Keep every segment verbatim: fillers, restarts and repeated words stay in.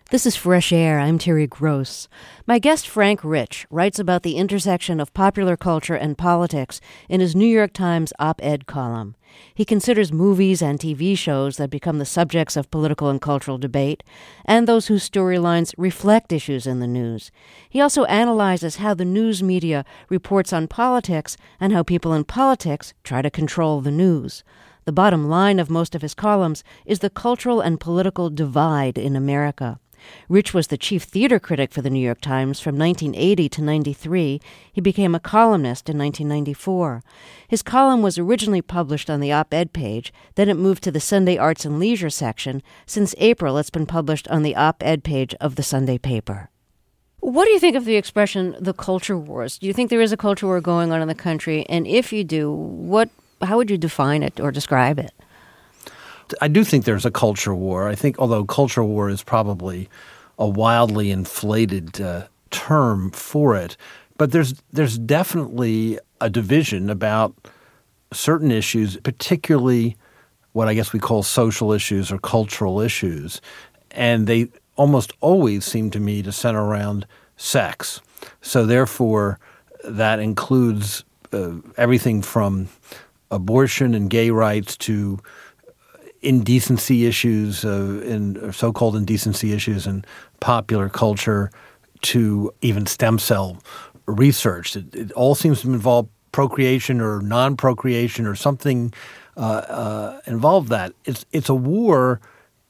This is Fresh Air. I'm Terry Gross. My guest Frank Rich writes about the intersection of popular culture and politics in his New York Times op-ed column. He considers movies and T V shows that become the subjects of political and cultural debate, and those whose storylines reflect issues in the news. He also analyzes how the news media reports on politics and how people in politics try to control the news. The bottom line of most of his columns is the cultural and political divide in America. Rich was the chief theater critic for the New York Times from nineteen eighty to ninety-three. He became a columnist in nineteen ninety-four. His column was originally published on the op-ed page, then it moved to the Sunday Arts and Leisure section. Since April, it's been published on the op-ed page of the Sunday paper. What do you think of the expression, the culture wars? Do you think there is a culture war going on in the country? And if you do, what, how would you define it or describe it? I do think there's a culture war. I think, although culture war is probably a wildly inflated uh, term for it, but there's there's definitely a division about certain issues, particularly what I guess we call social issues or cultural issues, and they almost always seem to me to center around sex. So therefore, that includes uh, everything from abortion and gay rights to indecency issues, uh, in so-called indecency issues in popular culture, to even stem cell research. It, it all seems to involve procreation or non-procreation or something uh, uh, involved that. It's it's a war.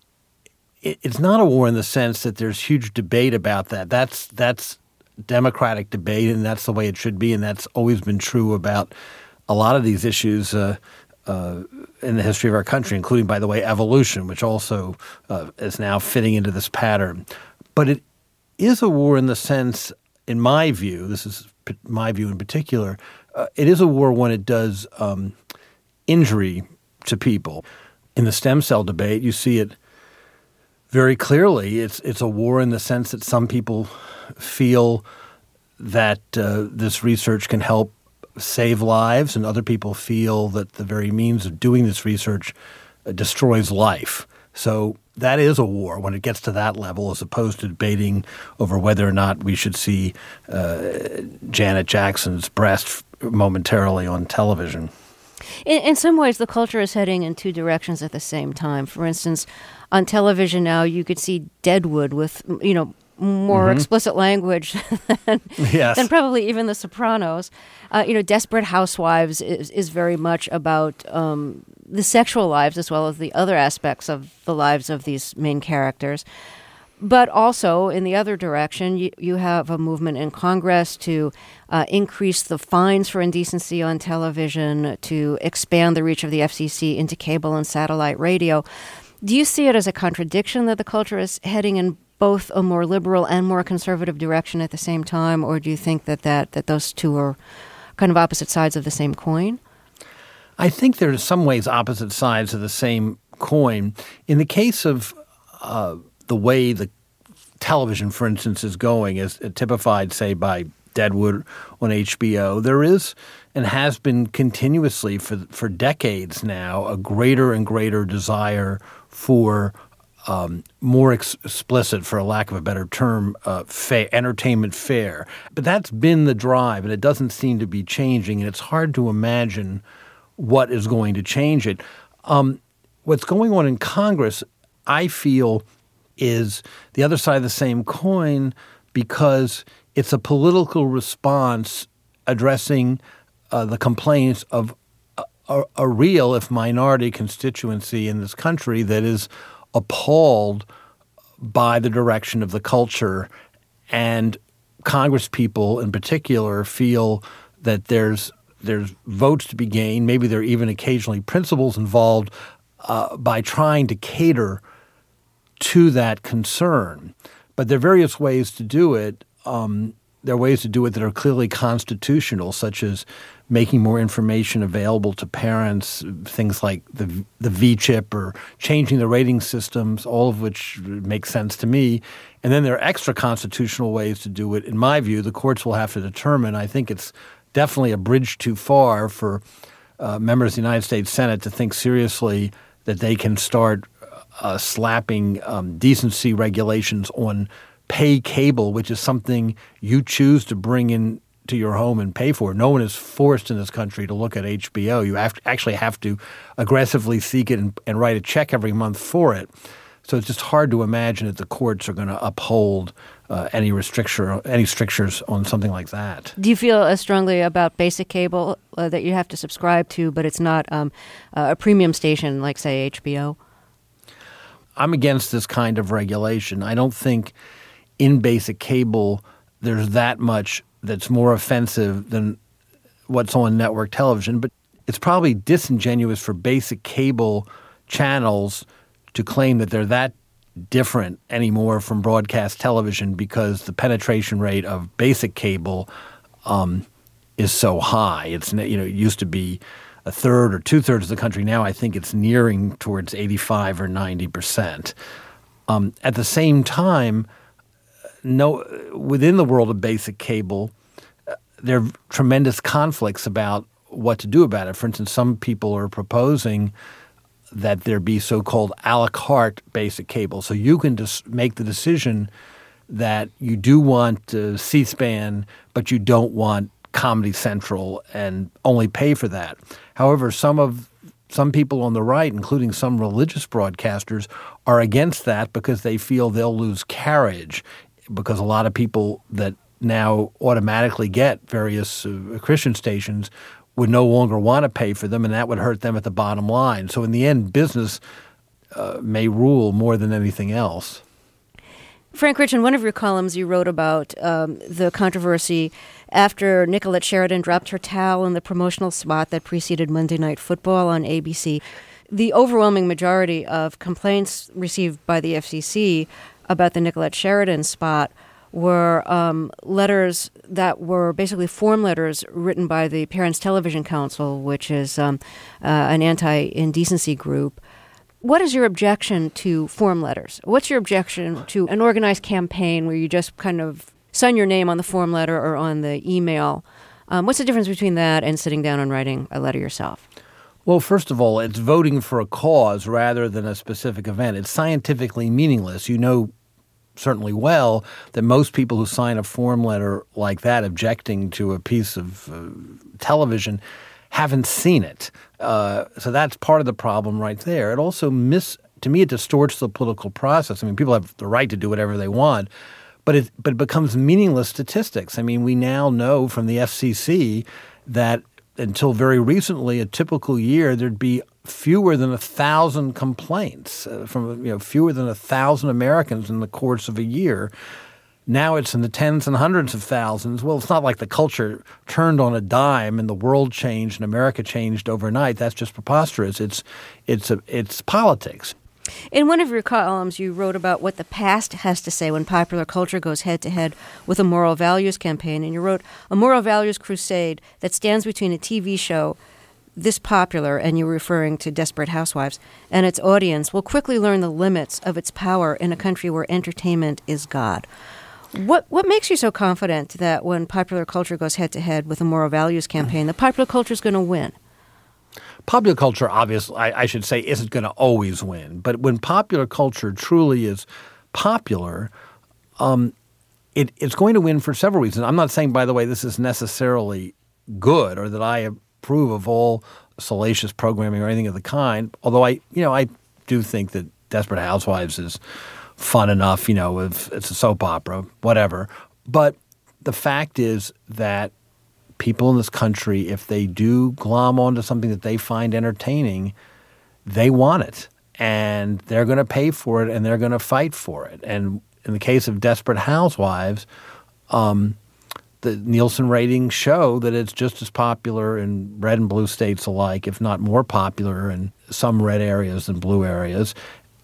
It, it's not a war in the sense that there's huge debate about that. That's that's democratic debate, and that's the way it should be, and that's always been true about a lot of these issues uh, uh, in the history of our country, including, by the way, evolution, which also uh, is now fitting into this pattern. But it is a war in the sense, in my view, this is my view in particular, uh, it is a war when it does um, injury to people. In the stem cell debate, you see it very clearly. It's it's a war in the sense that some people feel that uh, this research can help save lives, and other people feel that the very means of doing this research uh, destroys life. So that is a war when it gets to that level, as opposed to debating over whether or not we should see uh, Janet Jackson's breast momentarily on television. In, in some ways, the culture is heading in two directions at the same time. For instance, on television now, you could see Deadwood with, you know, more mm-hmm. explicit language than, yes. than probably even The Sopranos. Uh, you know, Desperate Housewives is, is very much about um, the sexual lives as well as the other aspects of the lives of these main characters. But also, in the other direction, you, you have a movement in Congress to uh, increase the fines for indecency on television, to expand the reach of the F C C into cable and satellite radio. Do you see it as a contradiction that the culture is heading in both a more liberal and more conservative direction at the same time, or do you think that, that, that those two are kind of opposite sides of the same coin? I think they're in some ways opposite sides of the same coin. In the case of uh, the way the television, for instance, is going, as typified, say, by Deadwood on H B O, there is and has been continuously for for decades now a greater and greater desire for Um, more ex- explicit, for a lack of a better term, uh, fa- entertainment fare. But that's been the drive, and it doesn't seem to be changing, and it's hard to imagine what is going to change it. Um, what's going on in Congress, I feel, is the other side of the same coin, because it's a political response addressing uh, the complaints of a, a, a real, if minority, constituency in this country that is appalled by the direction of the culture, and Congress people in particular feel that there's there's votes to be gained. Maybe there are even occasionally principles involved uh, by trying to cater to that concern. But there are various ways to do it. Um, there are ways to do it that are clearly constitutional, such as making more information available to parents, things like the the V chip or changing the rating systems, all of which make sense to me. And then there are extra constitutional ways to do it. In my view, the courts will have to determine. I think it's definitely a bridge too far for uh, members of the United States Senate to think seriously that they can start uh, slapping um, decency regulations on pay cable, which is something you choose to bring in to your home and pay for. No one is forced in this country to look at H B O. You have to, actually have to aggressively seek it and, and write a check every month for it. So it's just hard to imagine that the courts are going to uphold uh, any restriction, any strictures on something like that. Do you feel as strongly about basic cable uh, that you have to subscribe to, but it's not um, uh, a premium station like, say, H B O? I'm against this kind of regulation. I don't think in basic cable there's that much that's more offensive than what's on network television. But it's probably disingenuous for basic cable channels to claim that they're that different anymore from broadcast television because the penetration rate of basic cable um, is so high. It's, you know, it used to be a third or two thirds of the country. Now I think it's nearing towards eighty-five or ninety percent. Um, at the same time, no, within the world of basic cable, uh, there are tremendous conflicts about what to do about it. For instance, some people are proposing that there be so-called a la carte basic cable. So you can just make the decision that you do want uh, C-SPAN, but you don't want Comedy Central and only pay for that. However, some of some people on the right, including some religious broadcasters, are against that because they feel they'll lose carriage because a lot of people that now automatically get various uh, Christian stations would no longer want to pay for them, and that would hurt them at the bottom line. So in the end, business uh, may rule more than anything else. Frank Rich, in one of your columns, you wrote about um, the controversy after Nicolette Sheridan dropped her towel in the promotional spot that preceded Monday Night Football on A B C. The overwhelming majority of complaints received by the F C C about the Nicolette Sheridan spot were um, letters that were basically form letters written by the Parents Television Council, which is um, uh, an anti-indecency group. What is your objection to form letters? What's your objection to an organized campaign where you just kind of sign your name on the form letter or on the email? Um, what's the difference between that and sitting down and writing a letter yourself? Well, first of all, it's voting for a cause rather than a specific event. It's scientifically meaningless. You know certainly well that most people who sign a form letter like that objecting to a piece of uh, television haven't seen it. Uh, so that's part of the problem right there. It also mis to me it distorts the political process. I mean, people have the right to do whatever they want, but it but it becomes meaningless statistics. I mean, we now know from the F C C that until very recently, a typical year there'd be fewer than a thousand complaints uh, from you know fewer than a thousand Americans in the course of a year. Now it's in the tens and hundreds of thousands. Well, it's not like the culture turned on a dime and the world changed and America changed overnight. That's just preposterous. It's it's a, it's politics. In one of your columns, you wrote about what the past has to say when popular culture goes head-to-head with a moral values campaign. And you wrote, a moral values crusade that stands between a T V show this popular, and you were referring to Desperate Housewives, and its audience will quickly learn the limits of its power in a country where entertainment is God. What what makes you so confident that when popular culture goes head-to-head with a moral values campaign, the popular culture is going to win? Popular culture, obviously, I, I should say, isn't going to always win. But when popular culture truly is popular, um, it, it's going to win for several reasons. I'm not saying, by the way, this is necessarily good or that I approve of all salacious programming or anything of the kind. Although I, you know, I do think that Desperate Housewives is fun enough. You know, if it's a soap opera, whatever. But the fact is that people in this country, if they do glom onto something that they find entertaining, they want it. And they're going to pay for it and they're going to fight for it. And in the case of Desperate Housewives, um, the Nielsen ratings show that it's just as popular in red and blue states alike, if not more popular in some red areas than blue areas.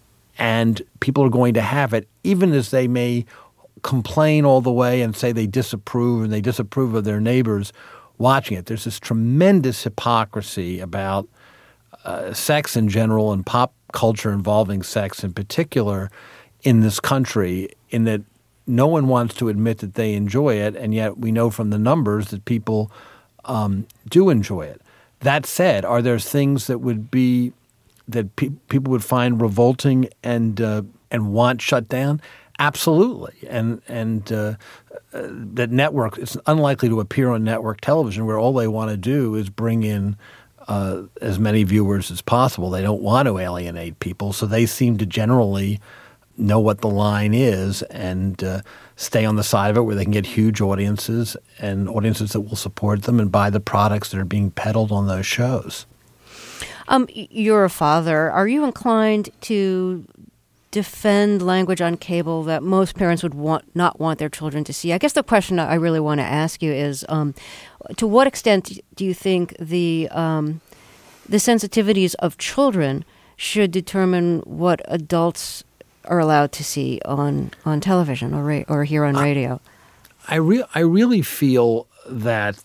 And people are going to have it, even as they may complain all the way and say they disapprove and they disapprove of their neighbors watching it. There's this tremendous hypocrisy about uh, sex in general and pop culture involving sex in particular in this country, in that no one wants to admit that they enjoy it, and yet we know from the numbers that people um, do enjoy it. That said, are there things that would be that pe- people would find revolting and uh, and want shut down? Absolutely. And and uh, uh, that network, it's unlikely to appear on network television where all they want to do is bring in uh, as many viewers as possible. They don't want to alienate people, so they seem to generally know what the line is and uh, stay on the side of it where they can get huge audiences and audiences that will support them and buy the products that are being peddled on those shows. Um, you're a father. Are you inclined to defend language on cable that most parents would want not want their children to see? I guess the question I really want to ask you is, um, to what extent do you think the um, the sensitivities of children should determine what adults are allowed to see on, on television or ra- or hear on radio? I, I, re- I really feel that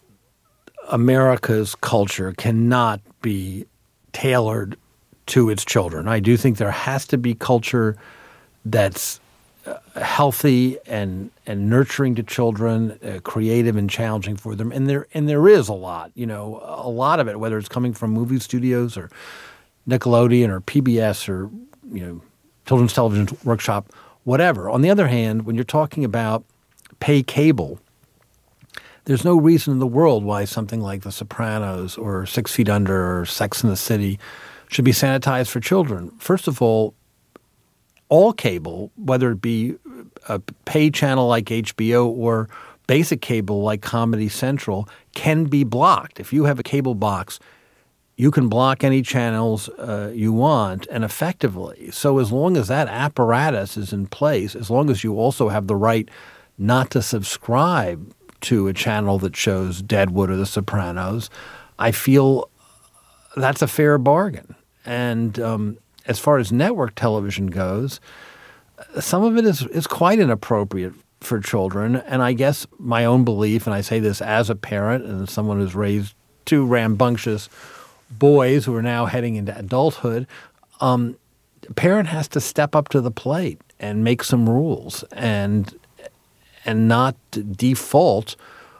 America's culture cannot be tailored to its children. I do think there has to be culture that's uh, healthy and and nurturing to children, uh, creative and challenging for them. And there and there is a lot, you know, a lot of it, whether it's coming from movie studios or Nickelodeon or P B S or, you know, Children's Television Workshop, whatever. On the other hand, when you're talking about pay cable, there's no reason in the world why something like The Sopranos or Six Feet Under or Sex and the City should be sanitized for children. First of all, all cable, whether it be a pay channel like H B O or basic cable like Comedy Central, can be blocked. If you have a cable box, you can block any channels uh, you want and effectively. So as long as that apparatus is in place, as long as you also have the right not to subscribe to a channel that shows Deadwood or The Sopranos, I feel that's a fair bargain. And um, as far as network television goes, some of it is, is quite inappropriate for children. And I guess my own belief, and I say this as a parent and as someone who's raised two rambunctious boys who are now heading into adulthood, um, a parent has to step up to the plate and make some rules and and not default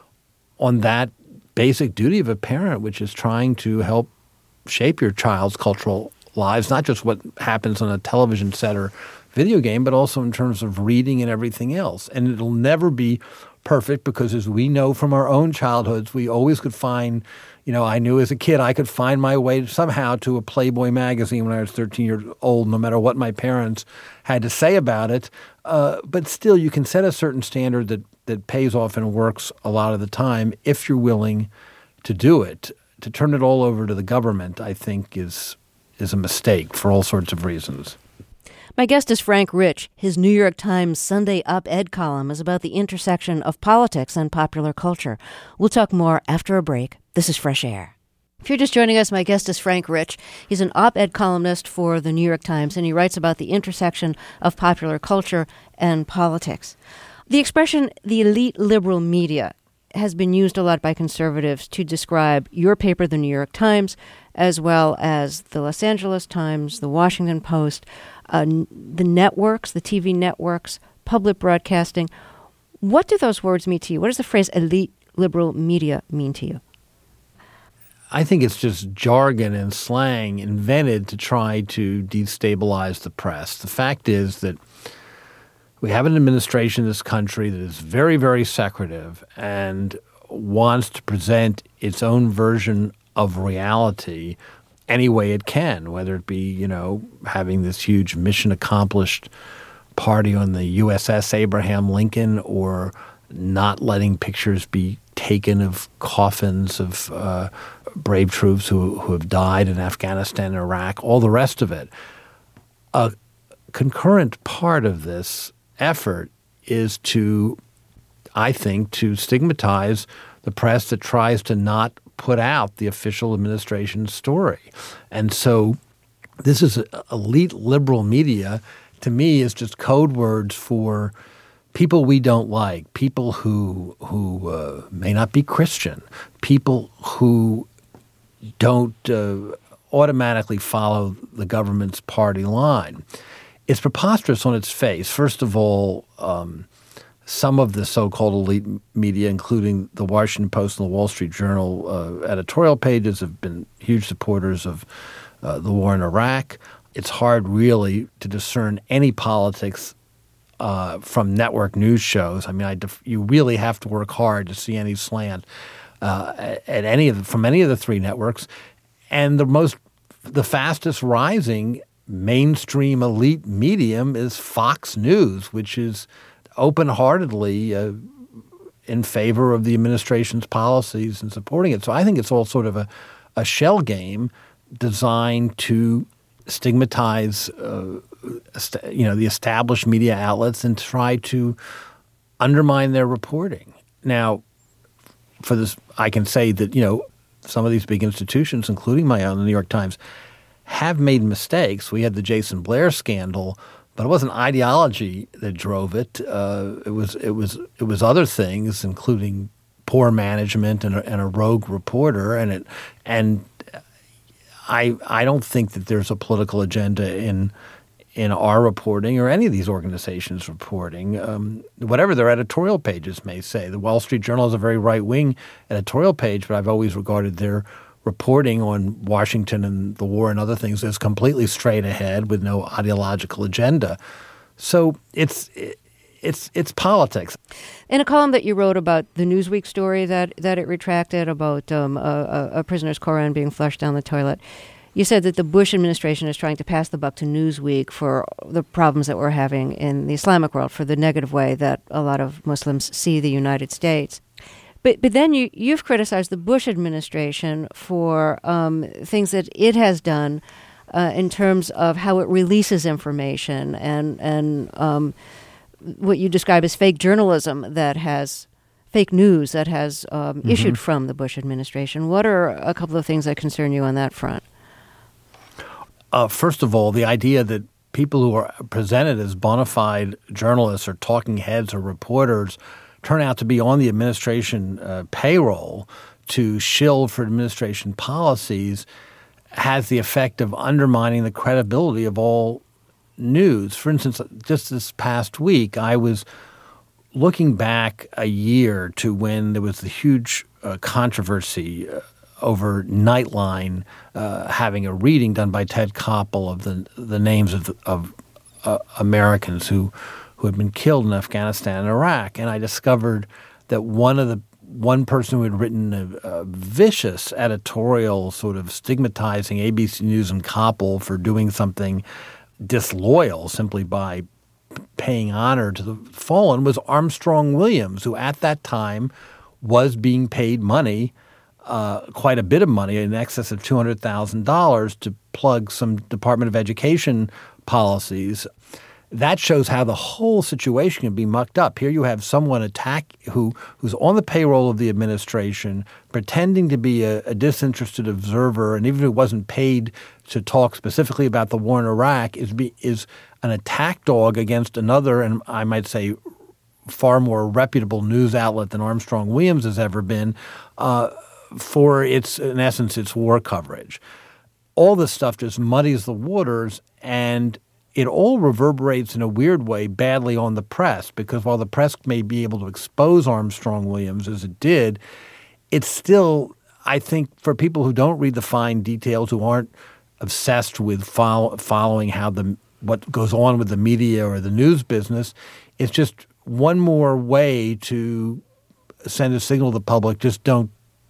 on that basic duty of a parent, which is trying to help shape your child's cultural lives, not just what happens on a television set or video game, but also in terms of reading and everything else. And it'll never be perfect because, as we know from our own childhoods, we always could find, you know, I knew as a kid I could find my way somehow to a Playboy magazine when I was thirteen years old, no matter what my parents had to say about it. Uh, but still, you can set a certain standard that, that pays off and works a lot of the time if you're willing to do it. To turn it all over to the government, I think, is is a mistake for all sorts of reasons. My guest is Frank Rich. His New York Times Sunday op-ed column is about the intersection of politics and popular culture. We'll talk more after a break. This is Fresh Air. If you're just joining us, my guest is Frank Rich. He's an op-ed columnist for the New York Times, and he writes about the intersection of popular culture and politics. The expression, the elite liberal media, has been used a lot by conservatives to describe your paper, the New York Times, as well as the Los Angeles Times, the Washington Post, uh, the networks, the T V networks, public broadcasting. What do those words mean to you? What does the phrase elite liberal media mean to you? I think it's just jargon and slang invented to try to destabilize the press. The fact is that we have an administration in this country that is very, very secretive and wants to present its own version of reality any way it can, whether it be, you know, having this huge mission accomplished party on the U S S Abraham Lincoln, or not letting pictures be taken of coffins of uh, brave troops who, who have died in Afghanistan and Iraq, all the rest of it. A concurrent part of this effort is to, I think, to stigmatize the press that tries to not put out the official administration's story. And so this is elite liberal media, to me, is just code words for people we don't like, people who who uh, may not be Christian, people who don't uh, automatically follow the government's party line. It's preposterous on its face. First of all, um, some of the so-called elite media, including the Washington Post and the Wall Street Journal uh, editorial pages, have been huge supporters of uh, the war in Iraq. It's hard really to discern any politics uh, from network news shows. I mean, I def- you really have to work hard to see any slant uh, at, at any of the, from any of the three networks. And the most, the fastest rising mainstream elite medium is Fox News, which is open-heartedly uh, in favor of the administration's policies and supporting it. So I think it's all sort of a, a shell game designed to stigmatize, uh, est- you know, the established media outlets and try to undermine their reporting. Now, for this, I can say that, you know, some of these big institutions, including my own, the New York Times, have made mistakes. We had the Jason Blair scandal, but it wasn't ideology that drove it. Uh, it was it was it was other things, including poor management and a, and a rogue reporter. And it and I I don't think that there's a political agenda in in our reporting or any of these organizations' reporting. Um, whatever their editorial pages may say, the Wall Street Journal has a very right wing editorial page, but I've always regarded their reporting on Washington and the war and other things is completely straight ahead with no ideological agenda. So it's it's it's politics. In a column that you wrote about the Newsweek story that, that it retracted about um, a, a prisoner's Koran being flushed down the toilet, you said that the Bush administration is trying to pass the buck to Newsweek for the problems that we're having in the Islamic world, for the negative way that a lot of Muslims see the United States. But but then you, you've criticized the Bush administration for um, things that it has done uh, in terms of how it releases information and, and um, what you describe as fake journalism that has, fake news that has um, mm-hmm. issued from the Bush administration. What are a couple of things that concern you on that front? Uh, first of all, the idea that people who are presented as bona fide journalists or talking heads or reporters turn out to be on the administration uh, payroll to shill for administration policies has the effect of undermining the credibility of all news. For instance, just this past week, I was looking back a year to when there was the huge uh, controversy uh, over Nightline uh, having a reading done by Ted Koppel of the the names of, of uh, Americans who who had been killed in Afghanistan and Iraq. And I discovered that one of the one person who had written a, a vicious editorial sort of stigmatizing A B C News and Koppel for doing something disloyal simply by paying honor to the fallen was Armstrong Williams, who at that time was being paid money, uh, quite a bit of money, in excess of two hundred thousand dollars to plug some Department of Education policies. That shows how the whole situation can be mucked up. Here you have someone attack who who's on the payroll of the administration, pretending to be a, a disinterested observer, and even if it wasn't paid to talk specifically about the war in Iraq, is be, is an attack dog against another, and I might say far more reputable news outlet than Armstrong Williams has ever been, uh, for its, in essence, its war coverage. All this stuff just muddies the waters, and it all reverberates in a weird way badly on the press, because while the press may be able to expose Armstrong Williams as it did, it's still, I think, for people who don't read the fine details, who aren't obsessed with follow, following how the what goes on with the media or the news business, it's just one more way to send a signal to the public: just don't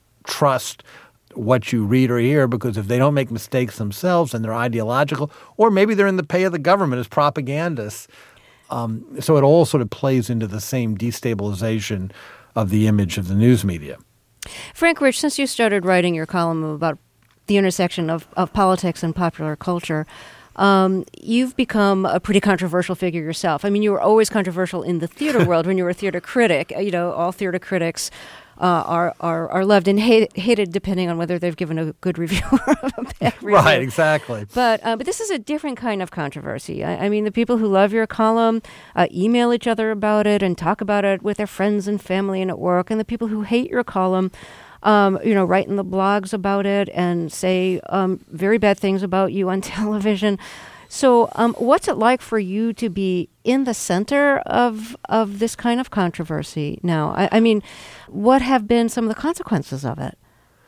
trust what you read or hear, because if they don't make mistakes themselves and they're ideological, or maybe they're in the pay of the government as propagandists. Um, so it all sort of plays into the same destabilization of the image of the news media. Frank Rich, since you started writing your column about the intersection of, of politics and popular culture, um, you've become a pretty controversial figure yourself. I mean, you were always controversial in the theater world when you were a theater critic. You know, all theater critics Uh, are, are are loved and hate, hated depending on whether they've given a good review or a bad review. Right, exactly. But uh, but this is a different kind of controversy. I, I mean, the people who love your column uh, email each other about it and talk about it with their friends and family and at work. And the people who hate your column, um, you know, write in the blogs about it and say um, very bad things about you on television. So um, what's it like for you to be in the center of of this kind of controversy now? I, I mean, what have been some of the consequences of it?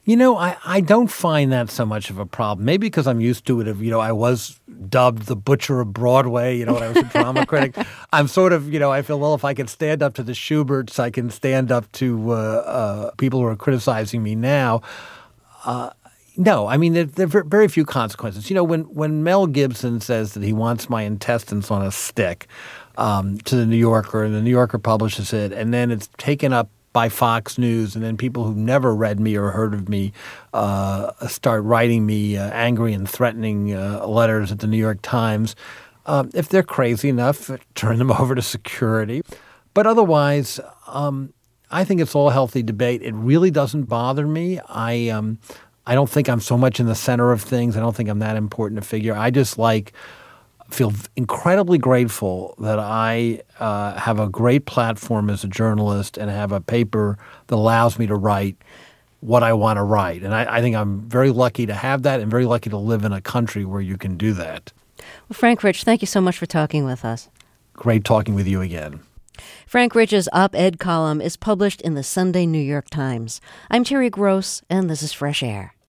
You know, I, I don't find that so much of a problem. Maybe because I'm used to it. Of, you know, I was dubbed the butcher of Broadway, you know, when I was a drama critic. I'm sort of, you know, I feel, well, if I can stand up to the Schuberts, I can stand up to uh, uh, people who are criticizing me now. Uh, no, I mean, there, there are very few consequences. You know, when, when Mel Gibson says that he wants my intestines on a stick um, to the New Yorker, and the New Yorker publishes it, and then it's taken up by Fox News, and then people who've never read me or heard of me uh, start writing me uh, angry and threatening uh, letters at the New York Times. Um, if they're crazy enough, turn them over to security. But otherwise, um, I think it's all healthy debate. It really doesn't bother me. I um, I don't think I'm so much in the center of things. I don't think I'm that important a figure. I just like feel incredibly grateful that I uh, have a great platform as a journalist and have a paper that allows me to write what I want to write. And I, I think I'm very lucky to have that and very lucky to live in a country where you can do that. Well, Frank Rich, thank you so much for talking with us. Great talking with you again. Frank Rich's op-ed column is published in the Sunday New York Times. I'm Terry Gross, and this is Fresh Air.